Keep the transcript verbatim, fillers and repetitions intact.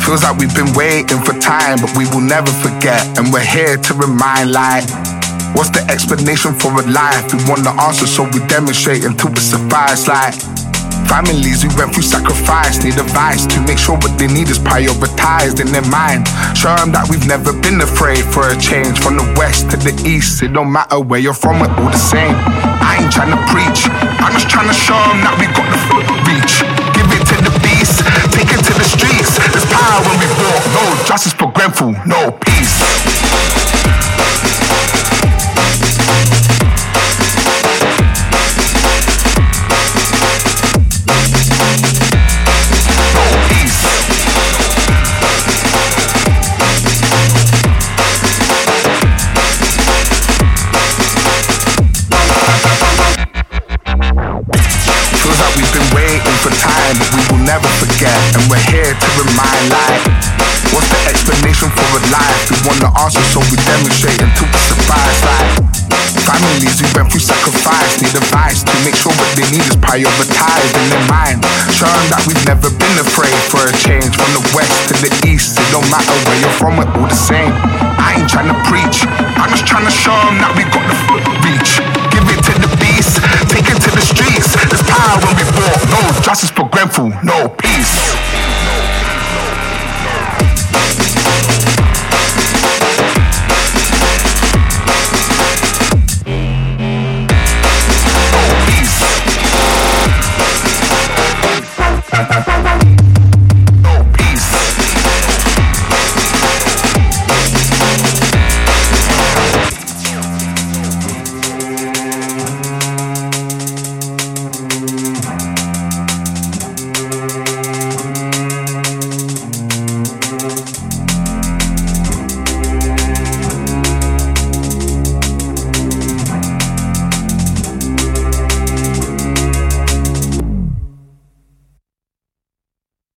Feels like we've been waiting for time, but we will never forget. And we're here to remind, like, what's the explanation for a life? We want the answer, so we demonstrate until it suffice. Like, families who went through sacrifice need advice to make sure what they need is prioritized in their mind. Show them that we've never been afraid for a change. From the west to the east, it don't matter where you're from, we're all the same. I ain't trying to preach, I'm just trying to show them that we got the f- reach. Give it to the beast, take it to the streets. There's power when we walk, no justice for Grenfell, no peace. For time, but we will never forget. And we're here to remind, like, what's the explanation for a life? We want the answer, so we demonstrate until we suffice. Like, families who went through sacrifice need advice to make sure what they need is prioritized in their mind. Show them that we've never been afraid for a change. From the west to the east, it don't matter where you're from, we're all the same. I ain't trying to preach, I'm just trying to show them that we got the f- reach. Give it to the beast, take it to the streets. There's power when we walk, no justice for Grenfell, no peace.